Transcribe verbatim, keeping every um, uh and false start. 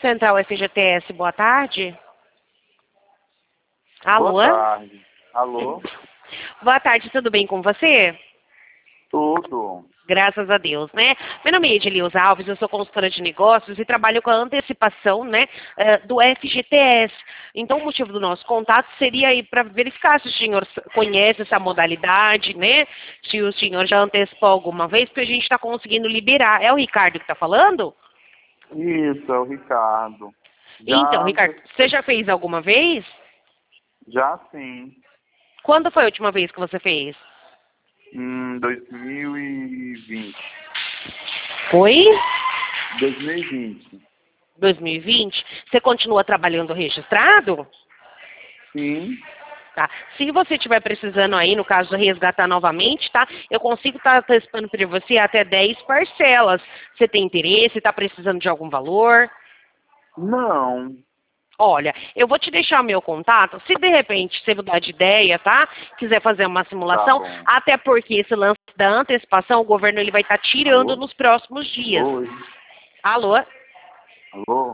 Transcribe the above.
Central F G T S, boa tarde. Alô? Boa tarde. Alô? Boa tarde, tudo bem com você? Tudo. Graças a Deus, né? Meu nome é Edileuza Alves, eu sou consultora de negócios e trabalho com a antecipação, né, eh, do F G T S. Então, o motivo do nosso contato seria aí para verificar se o senhor conhece essa modalidade, né? Se o senhor já antecipou alguma vez, porque a gente está conseguindo liberar. É o Ricardo que está falando? Isso, é o Ricardo. Já, Então, Ricardo, você já fez alguma vez? já sim. Quando foi a última vez que você fez? Em dois mil e vinte. Foi? dois mil e vinte. dois mil e vinte? Você continua trabalhando registrado? Sim. Tá. Se você estiver precisando aí, no caso, resgatar novamente, tá? Eu consigo estar antecipando para você até dez parcelas. Você tem interesse? Está precisando de algum valor? Não. Olha, eu vou te deixar o meu contato. Se de repente você mudar de ideia, tá? Quiser fazer uma simulação, Tá bom. até porque esse lance da antecipação, o governo ele vai estar tirando Alô? nos próximos dias. Oi. Alô? Alô?